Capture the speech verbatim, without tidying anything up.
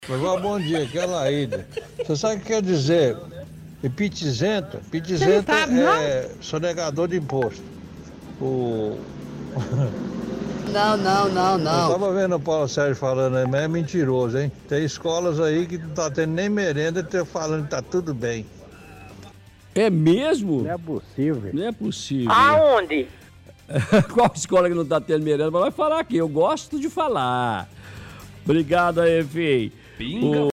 Igual bom dia, aqui é a Laída. Você sabe o que quer dizer? Pitizento? Pitizento é sonegador de imposto. O... Não, não, não, Eu não. tava vendo o Paulo Sérgio falando aí, mas é mentiroso, hein? Tem escolas aí que não tá tendo nem merenda e tá falando que tá tudo bem. É mesmo? Não é possível. Não é possível. Aonde? Qual escola que não tá tendo merenda? Mas vai falar aqui, eu gosto de falar. Obrigado aí, filho. Pinga.